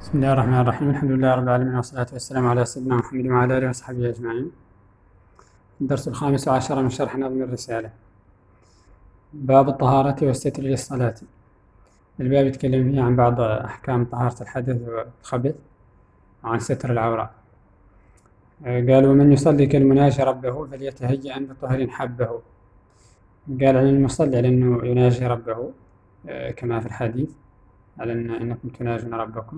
بسم الله الرحمن الرحيم. الحمد لله رب العالمين، والصلاة والسلام على سيدنا محمد وعلى آله وصحبه أجمعين. الدرس 15 من شرح نظم الرسالة. باب الطهارة والستر للصلاة. الباب يتكلم فيه عن بعض أحكام طهارة الحدث والخبث وعن ستر العورة. قال: ومن يصلي كالمناجي ربه فليتهيأ بطهر حبه. قال عن المصلي على أنه يناجي ربه كما في الحديث، على أنكم تناجون ربكم،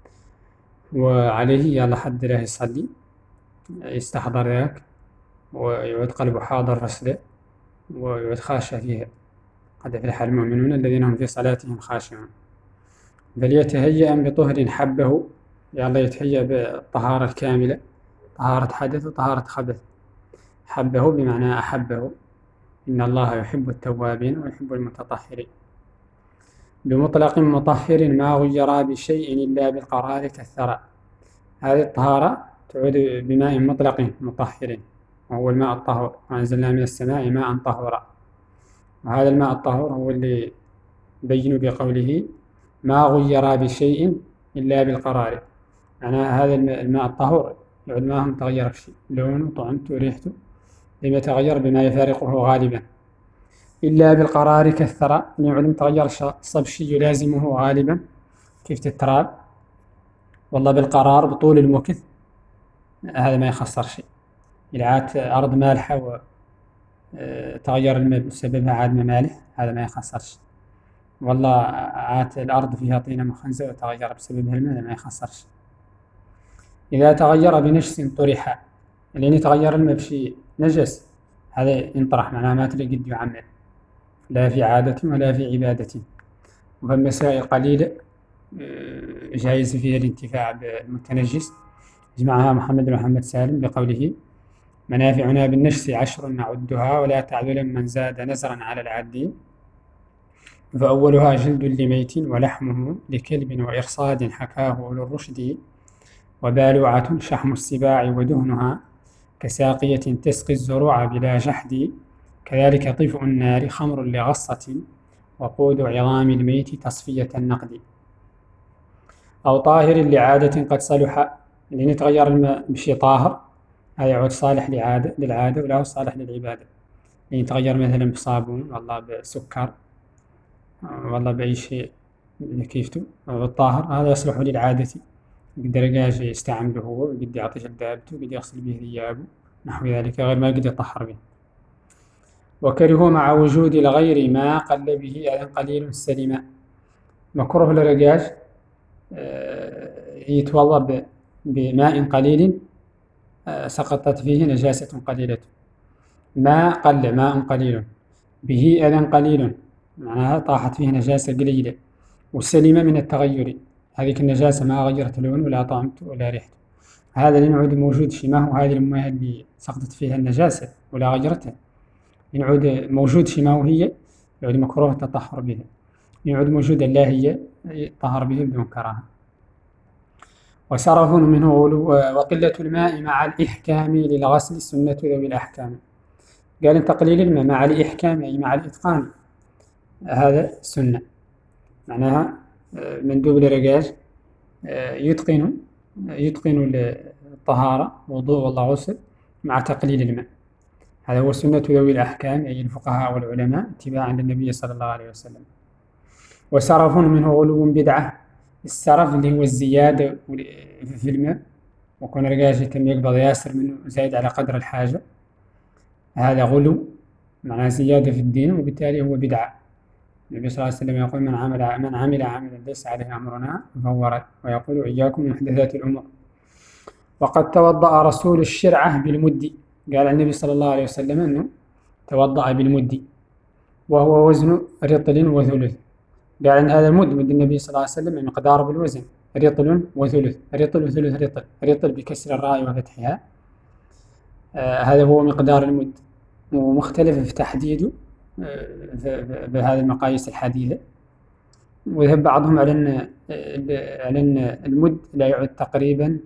وعليه يلا حد له يصلي يستحضر ذاك ويعود قلبه حاضر رسله ويعود خاشع فيها. قد أفلح المؤمنون الذين هم في صلاتهم خاشعون. فليتهيأ بطهر حبه، يلا يتهيأ بالطهارة الكاملة، طهارة حدث وطهارة خبث. حبه بمعنى أحبه، إن الله يحب التوابين ويحب المتطهرين. بمطلق مطهر ما غير بشيء إلا بالقرار كالثرى. هذه الطهارة تعود بماء مطلق مطهر، وهو الماء الطهور، وأنزلنا من السماء ماء طهورا. وهذا الماء الطهور هو اللي بين بقوله ما غير بشيء إلا بالقرار. يعني هذا الماء الطهور يعود ما هم تغير بشيء، لونه طعمته ريحته لم يتغير بما يفارقه غالبا، إلا بالقرار كالثرى، يعود متغير صب شيء يلازمه غالبا كيف التراب. والله بالقرار بطول المكث هذا ما يخسر شيء. إذا عاد أرض مالحة وتغير الماء بسببها عاد مالح هذا ما يخسرش. والله عاد الأرض فيها طينة مخنزة وتغير بسببها الماء هذا ما يخسرش. إذا تغير بنجس طرح، لأن يتغير الماء بشيء نجس هذا ينطرح، معناه ما تلقى قد يعمل لا في عادة ولا في عبادة. وفالمسائل قليلة جائز فيها الانتفاع بالمتنجس. جمعها محمد سالم بقوله: منافعنا بالنجس 10 نعدها، ولا تعدل من زاد نزرا على العادين. فأولها جلد لميت ولحمه لكلب وإرصاد حكاه أولو الرشد. وبالوعة شحم السباع ودهنها كساقية تسقي الزروع بلا جحد. كذلك طفء النار خمر لغصة، وقود عظام الميت تصفية النقد. أو طاهر لعادة قد صلح، لأن يتغير الماء بشيء طاهر هذا يعود صالح للعادة ولا هو صالح للعبادة. يعني يتغير مثلا بصابون، والله بسكر، والله بأي شيء كيفته. الطاهر هذا يصلح للعادة، يقدر يستعمله هو، ويقدر يعطيه لدابته، ويقدر يغسل به ثيابه نحو ذلك، غير ما يقدر يطهر به. وكره مع وجود الغير ما قل به أذى قليل سلما. مكروه للرجاج يتوضأ بماء قليل سقطت فيه نجاسة قليلة. ماء قليل به أذى قليل، معناها طاحت فيه نجاسة قليلة. وسلم من التغير، هذيك النجاسة ما غيرت لونه ولا طعمته ولا ريحته. هذا لنعود موجود شماه، وهذه المياه اللي سقطت فيها النجاسة ولا غيرتها لنعود موجود شماه هي يعود مكروه التطهر بها. يعود موجود لا هي طهر به بدون كراهة. وسرف منه غلو، وقلة الماء مع الإحكام للغسل سنة ذوي الأحكام. قال تقليل الماء مع الإحكام أي مع الإتقان هذا سنة، معناها مندوب للرجاج يتقن الطهارة وضوء والله غسل مع تقليل الماء. هذا هو سنة ذوي الأحكام أي الفقهاء والعلماء اتباعا للنبي صلى الله عليه وسلم. وسرف منه غلو بدعة. السرف اللي هو الزيادة في الماء، وكون رجاج يتم يقبض ياسر منه زايد على قدر الحاجة، هذا غلو معناه زيادة في الدين، وبالتالي هو بدعة. النبي صلى الله عليه وسلم يقول: من عمل عملا ليس عليه أمرنا فهو رد. ويقول: إياكم من محدثات الأمور. وقد توضأ رسول الشرعة بالمد. قال النبي صلى الله عليه وسلم أنه توضأ بالمد، وهو وزن رطل وثلث. قال أن هذا المد مد النبي صلى الله عليه وسلم مقداره بالوزن رطل وثلث. رطل وثلث رطل بكسر الراء وفتحها. هذا هو مقدار المد، ومختلف في تحديده بهذه المقاييس الحديثة. وذهب بعضهم على أن المد لا يعد تقريبا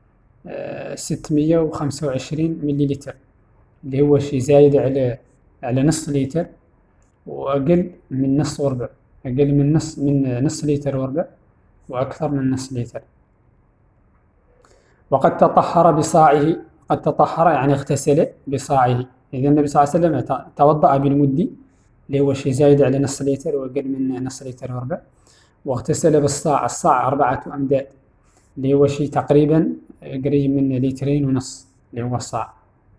625 مليلتر، اللي هو شيء زايد على نص لتر، وأقل من نص وربع، أقل من نص لتر وربع، وأكثر من نص لتر. وقد تطهر بصاعه، قد تطهر يعني اغتسل بصاعه. إذا النبي صلى الله عليه وسلم توضأ بالمد اللي هو شيء زايد على نص لتر وأقل من نص لتر وربع، واغتسل بالصاع. الصاع 4 أمداد اللي هو شيء تقريبا قريب من 2.5 لتر اللي هو الصاع.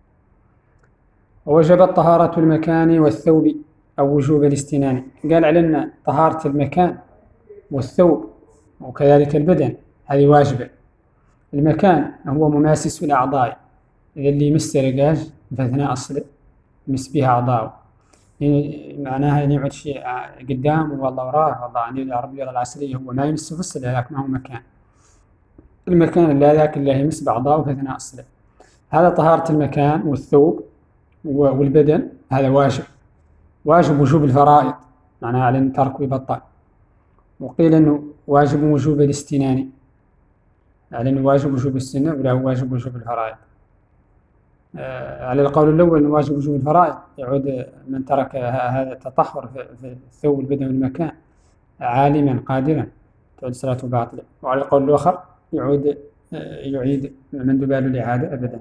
ووجبت طهارة المكان والثوب أو وجوب الاستنان. قال علينا طهارة المكان والثوب وكذلك البدن هذه واجبة. المكان هو مماسس الأعضاء، إذا اللي يمس رجاج في أثناء الصلاة يمس بها أعضاءه، معناها أن يقعد شيء قدامه والله وراه والله عن العربية العصرية، هو ما يمس في الصلاة لكن ما هو مكان. المكان لا ذاك اللي يمس بأعضاءه في أثناء الصلاة. هذا طهارة المكان والثوب والبدن، هذا واجب. واجب وجوب الفرائض معناها على أن ترك يبطل. وقيل أنه واجب وجوب الاستنان، على أنه واجب وجوب الاستنان ولا واجب وجوب الفرائض. على القول الأول أنه واجب وجوب الفرائض، يعود من ترك هذا التطهر في الثوب والبدن والمكان عالما قادرا تعود صلاته باطلة. وعلى القول الآخر يعيد من دبال الإعادة أبدا.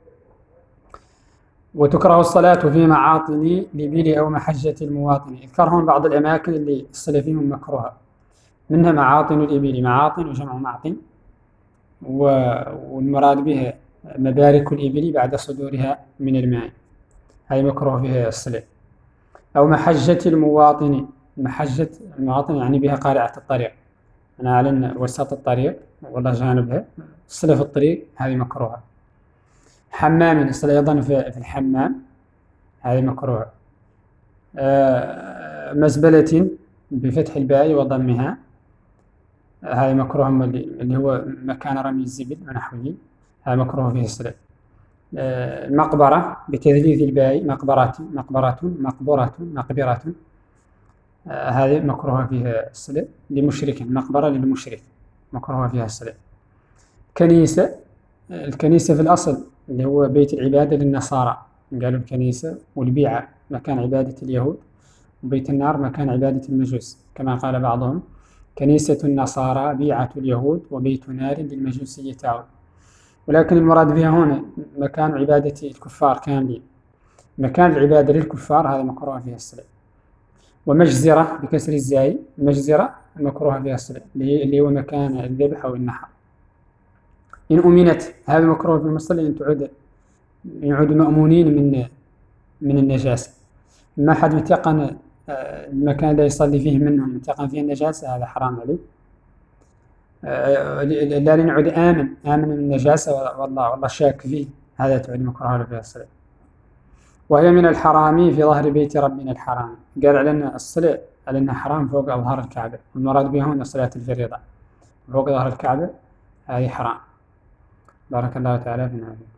وتكره الصلاة في معاطن الإبل أو محجة المواطن. يذكرهم بعض الأماكن اللي الصلاة فيهم مكروهة، منها معاطن الإبل. معاطن وجمع معطن، والمراد بها مبارك الإبل بعد صدورها من الماء، هذه مكروه فيها الصلاة. أو محجة المواطن. محجة المواطن يعني بها قارعة الطريق، أنا على وسط الطريق والله جانبها الصلاة في الطريق هذه مكروهة. حمام الصلاة أيضا في الحمام هذه مكروهة. مزبلة بفتح الباء وضمها هذه مكروه، اللي هو مكان رمي الزبل ونحوه، هذا مكروه فيه الصلاة. مقبرة بتثليث الباء، مقبرة هذه مكروه فيها الصلاة لمشرك. مقبرة للمشرك مكروه فيها الصلاة. كنيسة، الكنيسة في الأصل اللي هو بيت العبادة للنصارى، قالوا الكنيسة، والبيعة مكان عبادة اليهود، وبيت النار مكان عبادة المجوس، كما قال بعضهم كنيسة النصارى بيعة اليهود وبيت نار للمجوسية تعود. ولكن المراد بها هنا مكان عبادة الكفار كاملين، مكان العبادة للكفار هذا مكروه فيها الصلاة. ومجزرة بكسر الزاي، مجزرة مكروه فيها الصلاة اللي هو مكان الذبح أو النحر. إن أمنت هذا مكروه في المصلى، إن يعود مأمونين من النجاسة. ما حد متيقن المكان اللي يصلي فيه منهم متيقن فيه النجاسة هذا حرام عليه. لا نعود آمن من النجاسة والله شاك فيه، هذا تعود مكروه فيها الصلاة. وهي من الحرام في ظهر بيت ربنا الحرام. قال علينا الصلاة على أنها حرام فوق ظهر الكعبة، المراد بها هنا صلاة الفريضة فوق ظهر الكعبة هذه حرام. بارك الله تعالى فينا.